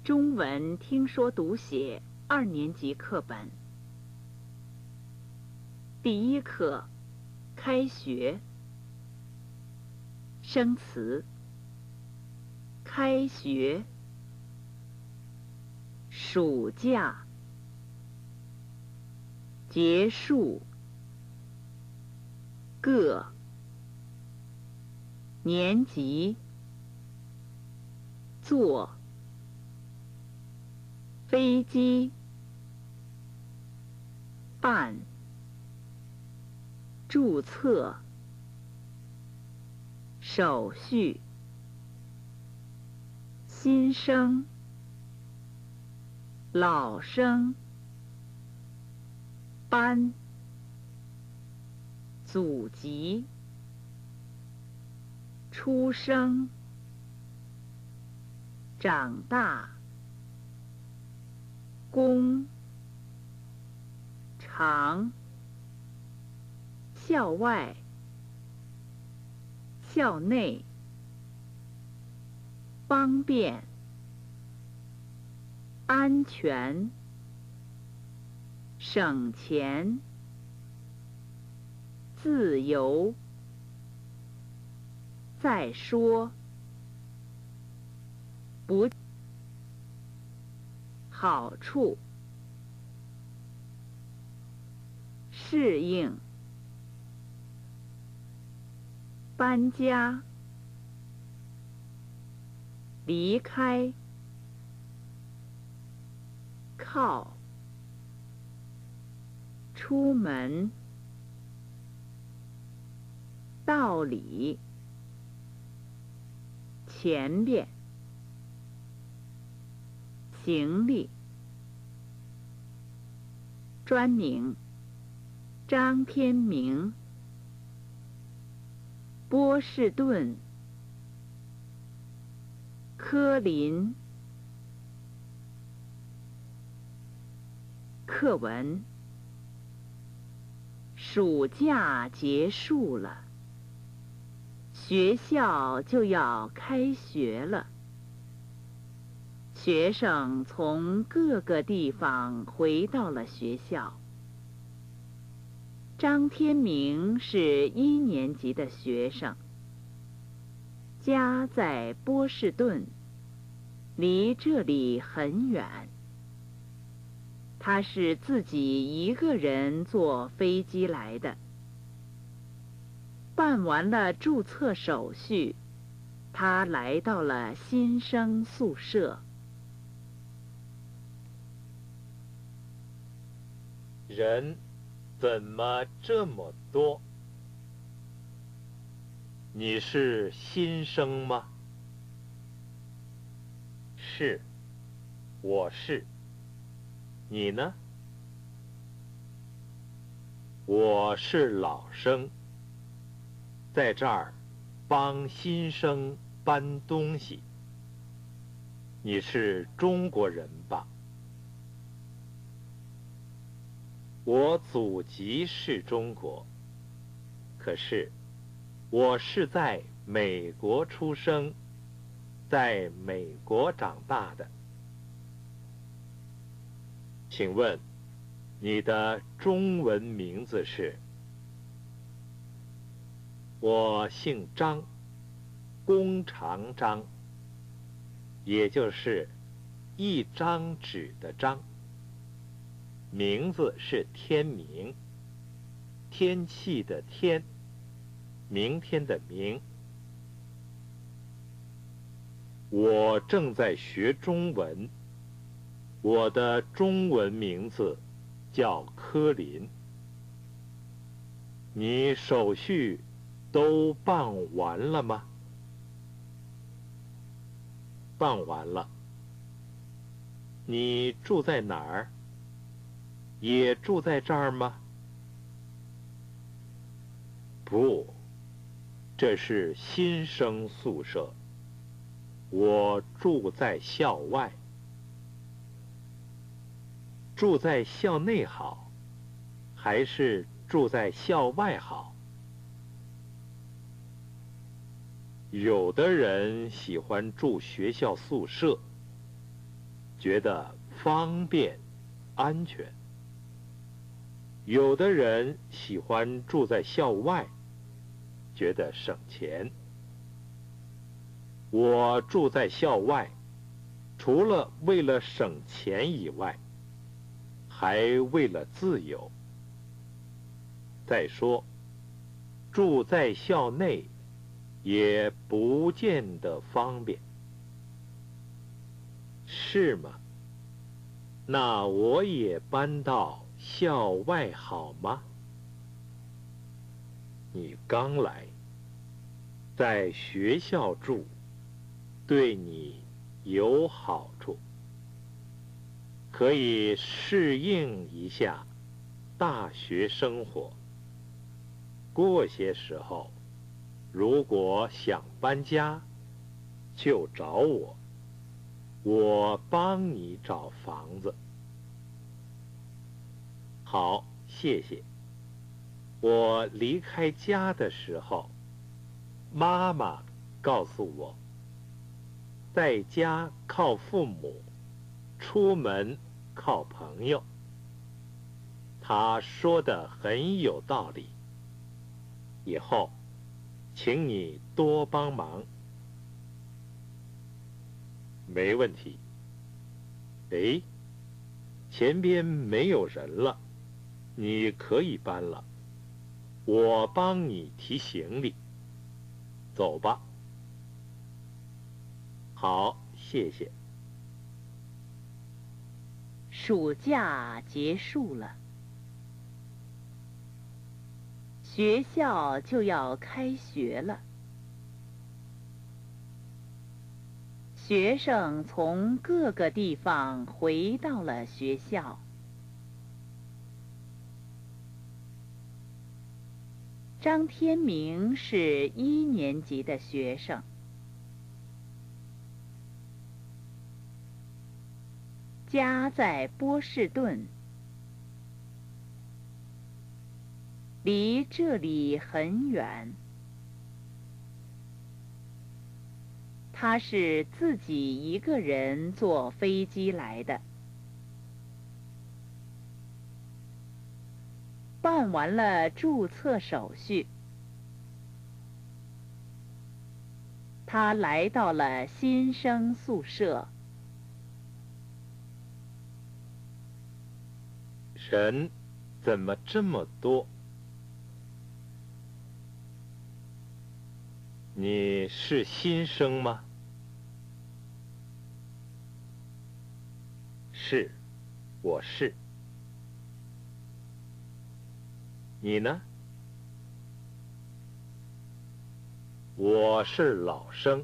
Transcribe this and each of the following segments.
中文听说读写2年级课本。第1课，开学。生词：开学、暑假、结束、个、年级、坐、飞机、办、注册、手续、新生、老生、班、祖籍、出生、长大、工、长、校外、校内、方便、安全、省钱、自由、再说、不好处、适应、搬家、离开、靠、出门、道理、前边、行李、专名、张天明、波士顿、科林。课文：暑假结束了，学校就要开学了。学生从各个地方回到了学校。张天明是1年级的学生，家在波士顿，离这里很远。他是自己一个人坐飞机来的。办完了注册手续，他来到了新生宿舍。 人怎么这么多？你是新生吗？是，我是。你呢？我是老生，在这儿帮新生搬东西。你是中国人吧？我祖籍是中国，可是我是在美国出生，在美国长大的。请问，你的中文名字是？我姓张，弓长张，也就是一张纸的张。名字是天明，天气的天，明天的明。我正在学中文。我的中文名字叫科林。你手续都办完了吗？办完了。你住在哪儿？也住在这儿吗？不，这是新生宿舍。我住在校外。住在校内好，还是住在校外好？有的人喜欢住学校宿舍， 觉得方便、安全；有的人喜欢住在校外，觉得省钱。我住在校外，除了为了省钱以外，还为了自由。再说，住在校内也不见得方便，是吗？那我也搬到校外好吗？你刚来，在学校住，对你有好处，可以适应一下大学生活。过些时候，如果想搬家，就找我，我帮你找房子。好，谢谢。我离开家的时候，妈妈告诉我，在家靠父母，出门靠朋友。她说的很有道理。以后，请你多帮忙。没问题。哎，前边没有人了，你可以搬了。我帮你提行李。走吧。好，谢谢。 暑假结束了，学校就要开学了。学生从各个地方回到了学校。张天明是1年级的学生。家在波士顿，离这里很远。他是自己一个人坐飞机来的。办完了注册手续，他来到了新生宿舍。 人怎么这么多？你是新生吗？是，我是。你呢？我是老生，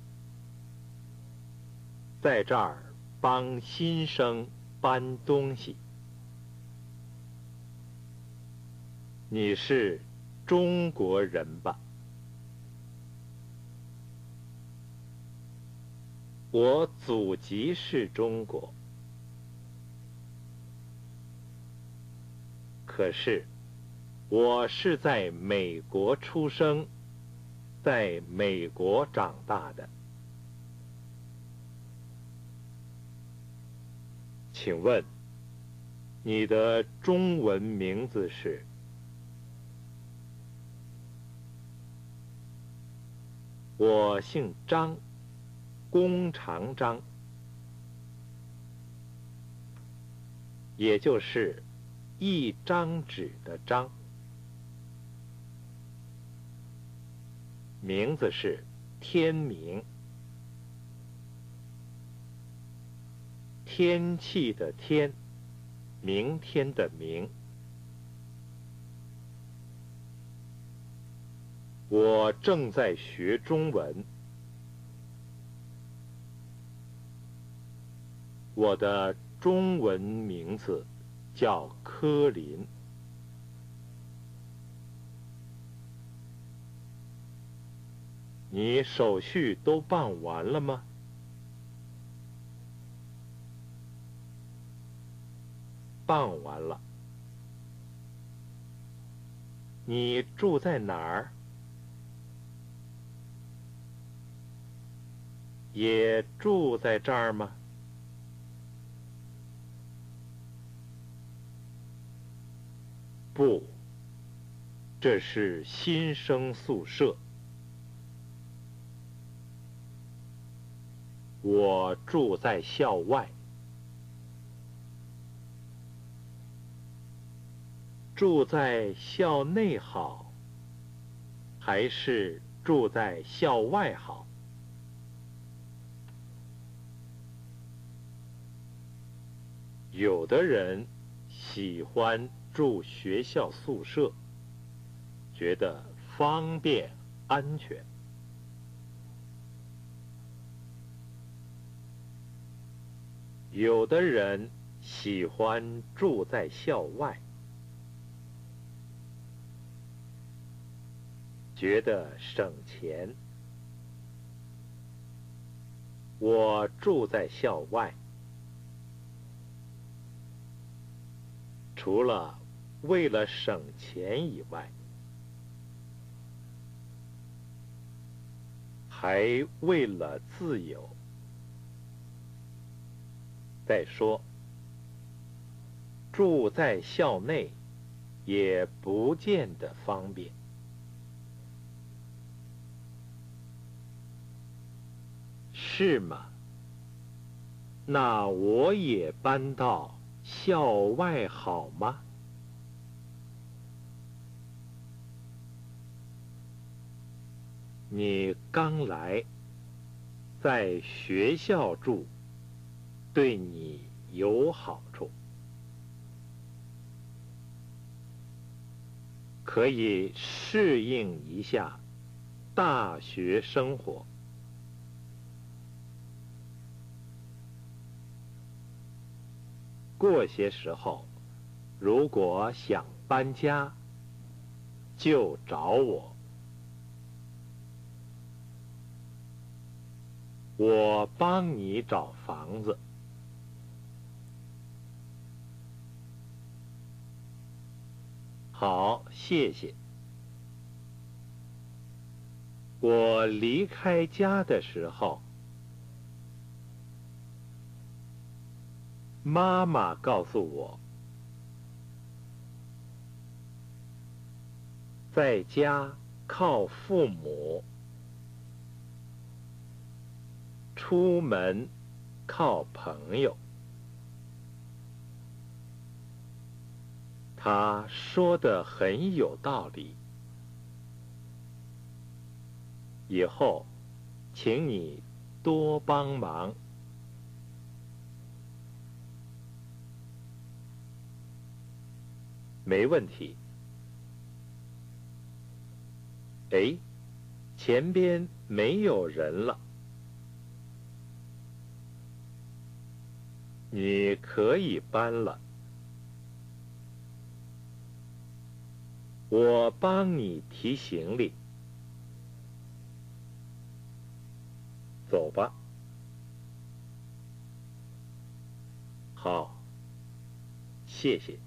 在这儿帮新生搬东西。你是中国人吧？我祖籍是中国，可是我是在美国出生，在美国长大的。请问，你的中文名字是？我姓张，弓长张，也就是一张纸的张。名字是天明，天气的天，明天的明。我正在学中文。我的中文名字叫柯林。你手续都办完了吗？办完了。你住在哪儿？也住在这儿吗？ 不，这是新生宿舍。我住在校外。住在校内好，还是住在校外好？有的人喜欢住学校宿舍，觉得方便安全。有的人喜欢住在校外，觉得省钱。我住在校外，除了为了省钱以外，还为了自由。再说，住在校内也不见得方便。是吗？那我也搬到校外好吗？你刚来，在学校住，对你有好处，可以适应一下大学生活。过些时候，如果想搬家，就找我。我帮你找房子。好，谢谢。我离开家的时候，妈妈告诉我，在家靠父母，出门靠朋友。他说得很有道理。以后，请你多帮忙。没问题。哎，前边没有人了。你可以搬了。我帮你提行李。走吧。好，谢谢。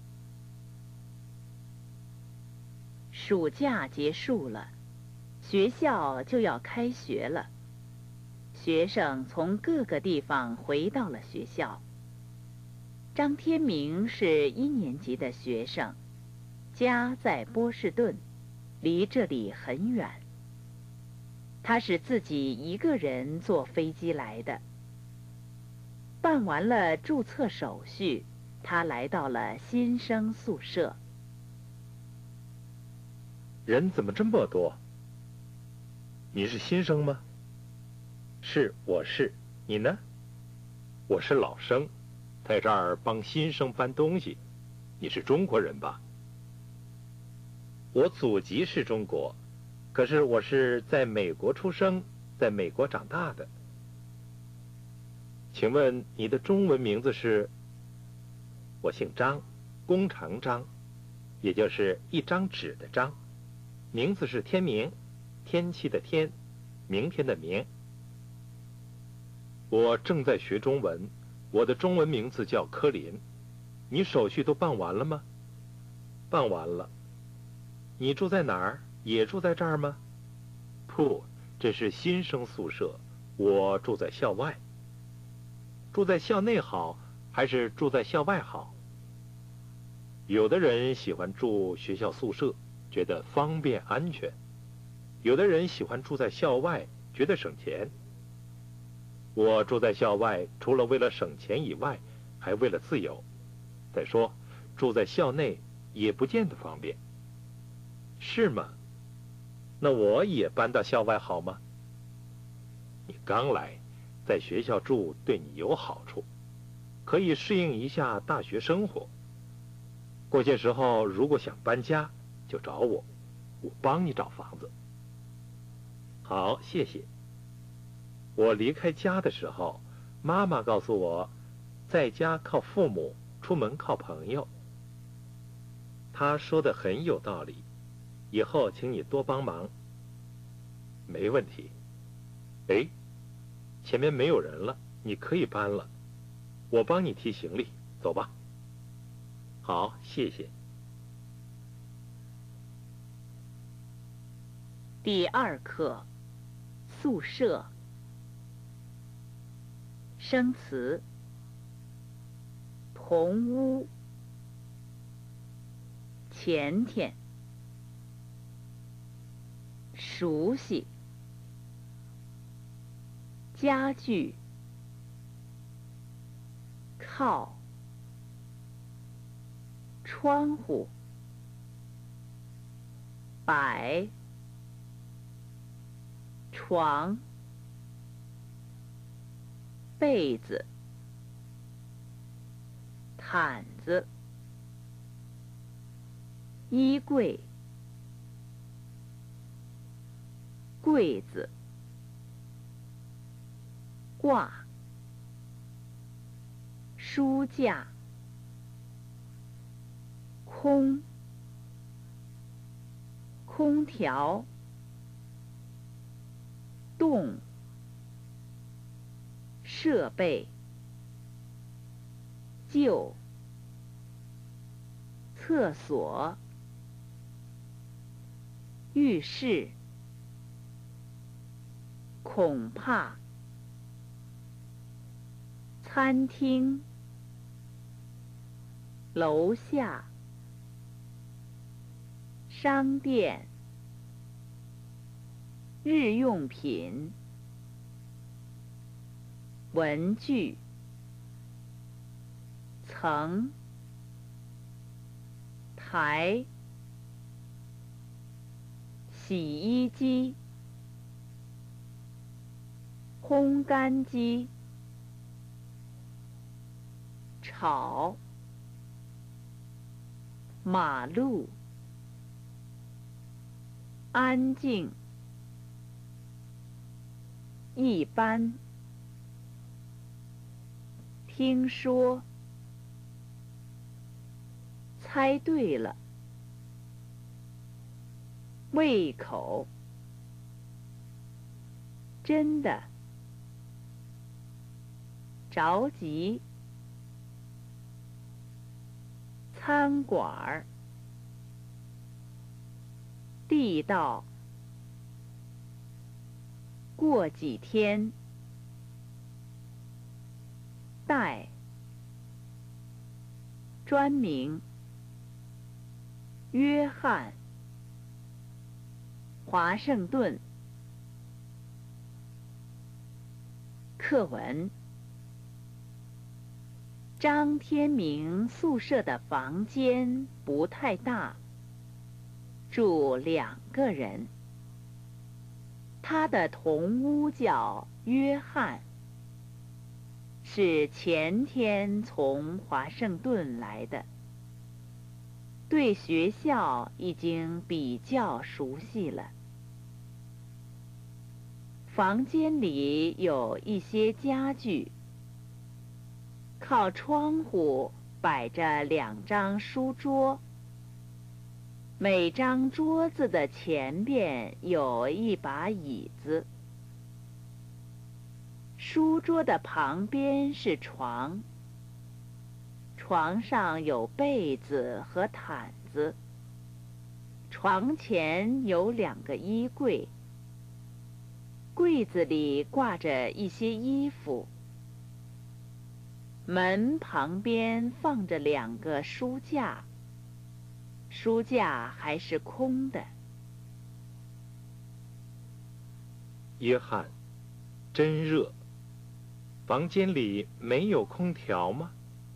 暑假结束了，学校就要开学了。学生从各个地方回到了学校。张天明是1年级的学生，家在波士顿，离这里很远。他是自己一个人坐飞机来的。办完了注册手续，他来到了新生宿舍。 人怎么这么多？你是新生吗？是，我是。你呢？我是老生，在这儿帮新生搬东西。你是中国人吧？我祖籍是中国，可是我是在美国出生，在美国长大的。请问你的中文名字是？我姓张，弓长张，也就是一张纸的张。名字是天明，天气的天，明天的明。我正在学中文，我的中文名字叫柯林。你手续都办完了吗？办完了。你住在哪儿？也住在这儿吗？不，这是新生宿舍，我住在校外。住在校内好，还是住在校外好？ 有的人喜欢住学校宿舍，觉得方便安全；有的人喜欢住在校外，觉得省钱。我住在校外，除了为了省钱以外，还为了自由。再说，住在校内也不见得方便，是吗？那我也搬到校外好吗？你刚来，在学校住对你有好处，可以适应一下大学生活。过些时候如果想搬家，就找我，我帮你找房子。好，谢谢。我离开家的时候，妈妈告诉我，在家靠父母，出门靠朋友。她说的很有道理，以后请你多帮忙。没问题。哎，前面没有人了，你可以搬了，我帮你提行李，走吧。好，谢谢。 第2课，宿舍。生词：同屋、前天、熟悉、家具、靠、窗户、摆、床、被子、毯子、衣柜、柜子、挂、书架、空、空调、动、设备、旧、厕所、浴室、恐怕、餐厅、楼下、商店、日用品、文具、层、台、洗衣机、烘干机、吵、马路、安静、一般、听说、猜对了、胃口、真的、着急、餐馆儿、地道、过几天、带、专名、约翰、华盛顿。课文：张天明宿舍的房间不太大，住2个人。他的同屋叫约翰，是前天从华盛顿来的，对学校已经比较熟悉了。房间里有一些家具，靠窗户摆着2张书桌，每张桌子的前边有一把椅子，书桌的旁边是床，床上有被子和毯子，床前有2个衣柜，柜子里挂着一些衣服，门旁边放着2个书架， 书架还是空的。 约翰，真热。房间里没有空调吗？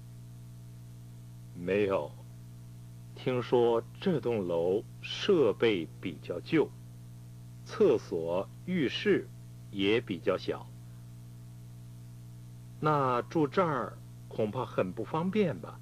没有。听说这栋楼设备比较旧，厕所、浴室也比较小。那住这儿恐怕很不方便吧？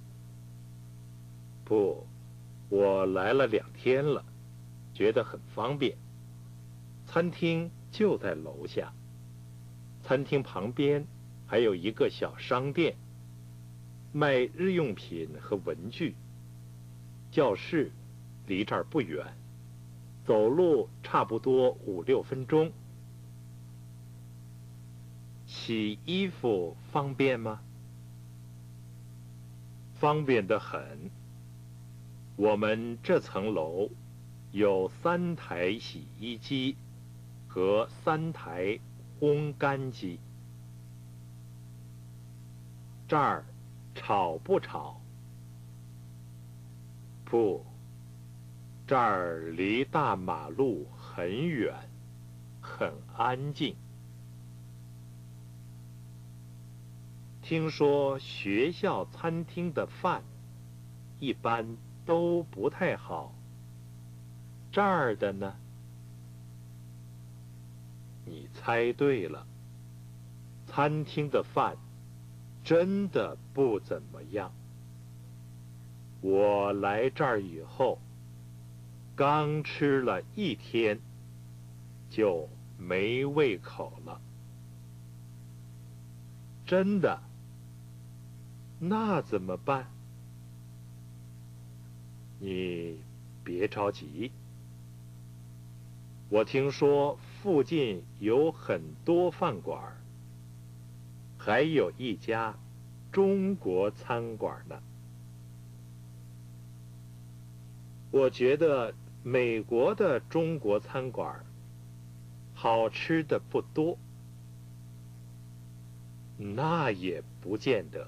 不，我来了2天了，觉得很方便。餐厅就在楼下，餐厅旁边还有一个小商店，卖日用品和文具。教室离这儿不远，走路差不多5、6分钟。洗衣服方便吗？方便得很。我们这层楼有3台洗衣机和3台烘干机。这儿吵不吵？不，这儿离大马路很远，很安静。听说学校餐厅的饭一般都不太好，这儿的呢？你猜对了，餐厅的饭真的不怎么样。我来这儿以后，刚吃了1天，就没胃口了。真的？那怎么办？你别着急。我听说附近有很多饭馆，还有一家中国餐馆呢。我觉得美国的中国餐馆好吃的不多。那也不见得。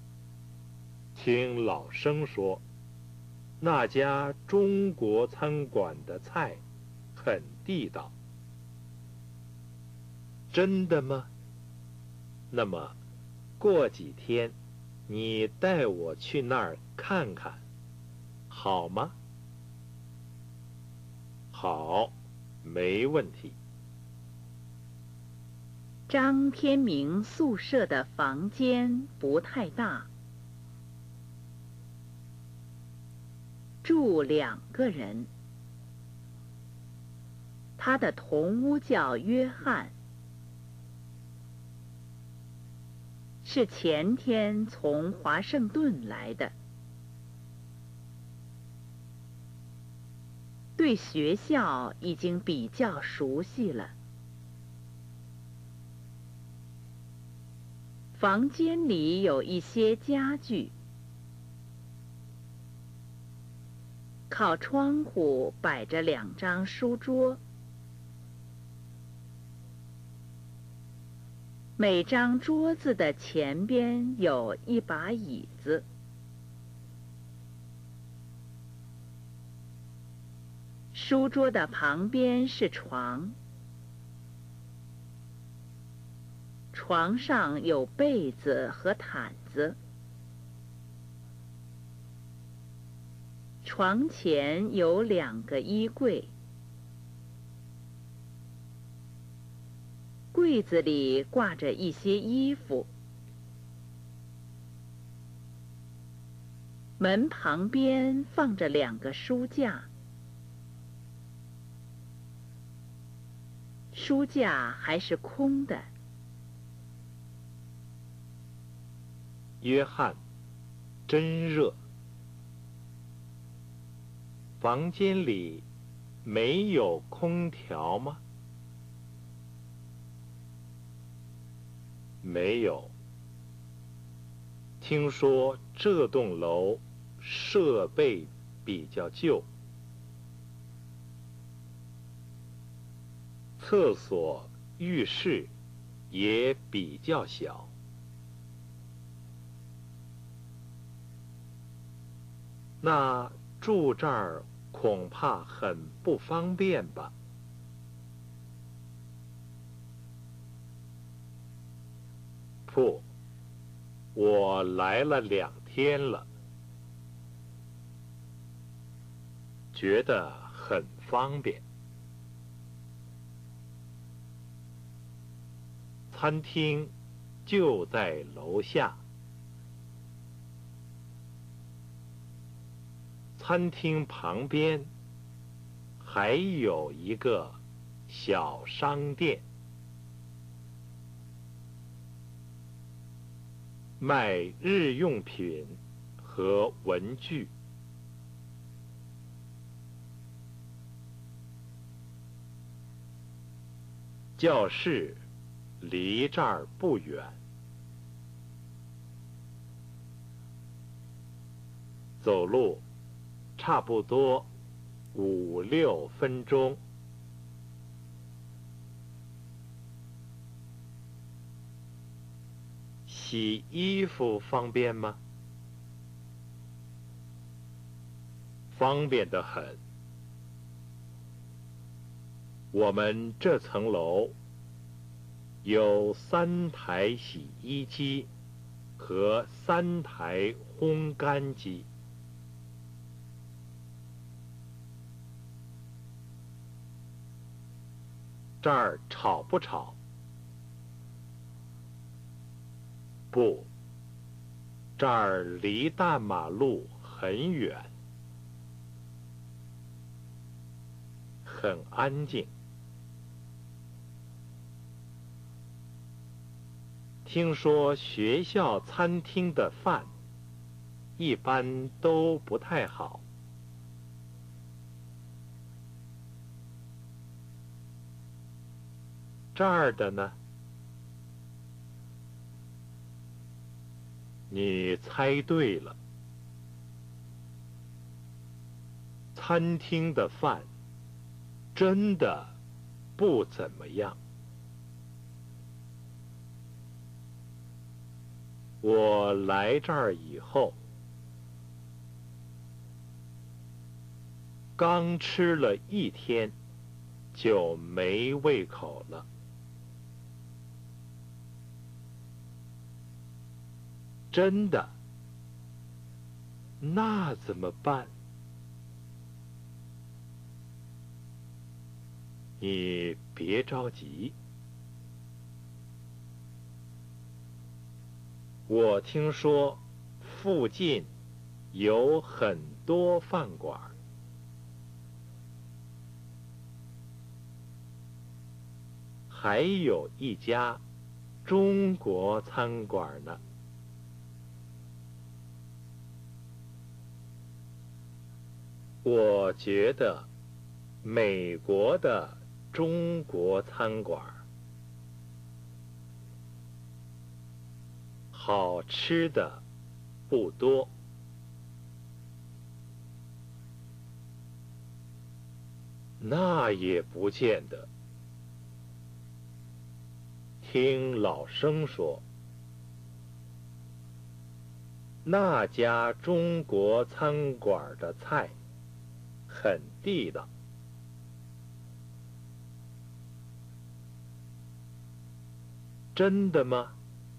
听老生说，那家中国餐馆的菜很地道。真的吗？那么，过几天你带我去那儿看看，好吗？好，没问题。 张天明宿舍的房间不太大，住2个人。他的同屋叫约翰，是前天从华盛顿来的。对学校已经比较熟悉了。房间里有一些家具，靠窗户摆着2张书桌，每张桌子的前边有一把椅子。书桌的旁边是床，床上有被子和毯子。床前有2个衣柜，柜子里挂着一些衣服。门旁边放着2个书架。书架还是空的。 约翰，真热。房间里没有空调吗？没有。听说这栋楼设备比较旧，厕所、浴室也比较小。那住这儿恐怕很不方便吧？不，我来了2天了，觉得很方便。餐厅就在楼下。餐厅旁边还有一个小商店，卖日用品和文具。教室离这儿不远，走路差不多5、6分钟。洗衣服方便吗？方便得很。我们这层楼有3台洗衣机和3台烘干机。这儿吵不吵？不，这儿离大马路很远，很安静。听说学校餐厅的饭一般都不太好。这儿的呢？你猜对了，餐厅的饭真的不怎么样。我来这儿以后，刚吃了1天，就没胃口了。真的？那怎么办？你别着急。我听说附近有很多饭馆，还有一家中国餐馆呢。我觉得美国的中国餐馆好吃的不多。那也不见得。听老生说，那家中国餐馆的菜很地道。真的吗？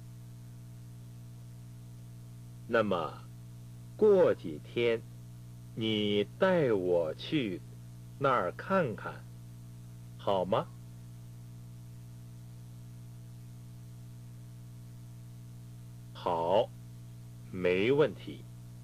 那么，过几天你带我去那儿看看，好吗？好，没问题。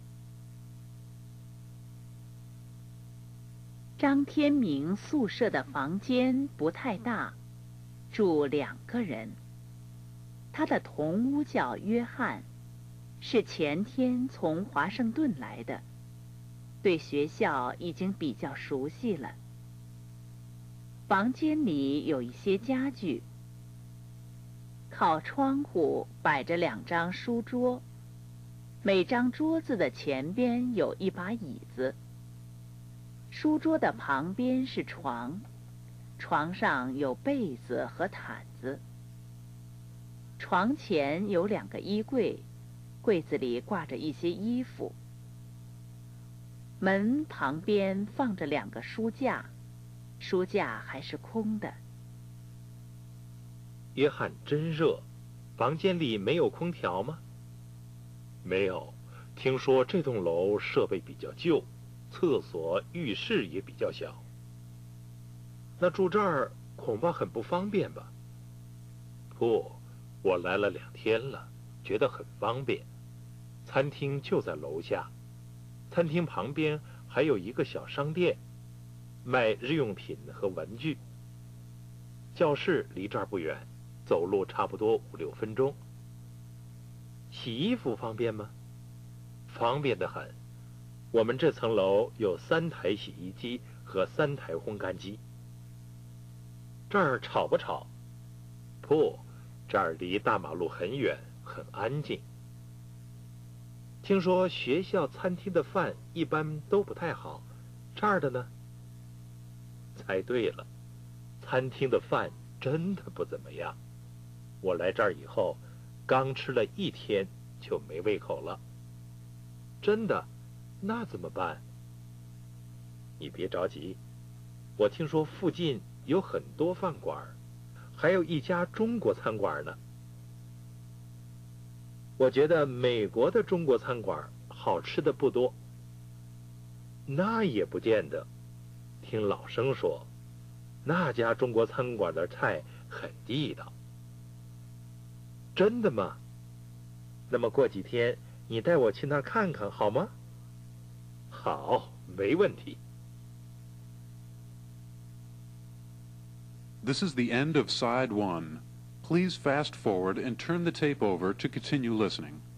张天明宿舍的房间不太大，住2个人。他的同屋叫约翰，是前天从华盛顿来的，对学校已经比较熟悉了。房间里有一些家具，靠窗户摆着2张书桌，每张桌子的前边有一把椅子。书桌的旁边是床，床上有被子和毯子。床前有2个衣柜，柜子里挂着一些衣服。 门旁边放着2个书架，书架还是空的。 约翰真热，房间里没有空调吗？没有，听说这栋楼设备比较旧，厕所、浴室也比较小。那住这儿恐怕很不方便吧？不，我来了2天了，觉得很方便。餐厅就在楼下，餐厅旁边还有一个小商店，卖日用品和文具。教室离这儿不远，走路差不多5、6分钟。洗衣服方便吗？方便得很。我们这层楼有3台洗衣机和3台烘干机。这儿吵不吵？不，这儿离大马路很远，很安静。听说学校餐厅的饭一般都不太好，这儿的呢？猜对了，餐厅的饭真的不怎么样。我来这儿以后，刚吃了1天就没胃口了。真的？那怎么办？你别着急，我听说附近有很多饭馆，还有一家中国餐馆呢。我觉得美国的中国餐馆好吃的不多。那也不见得，听老生说，那家中国餐馆的菜很地道。真的吗？那么过几天你带我去那儿看看好吗？好，没问题。 This is the end of Side 1. Please fast forward and turn the tape over to continue listening.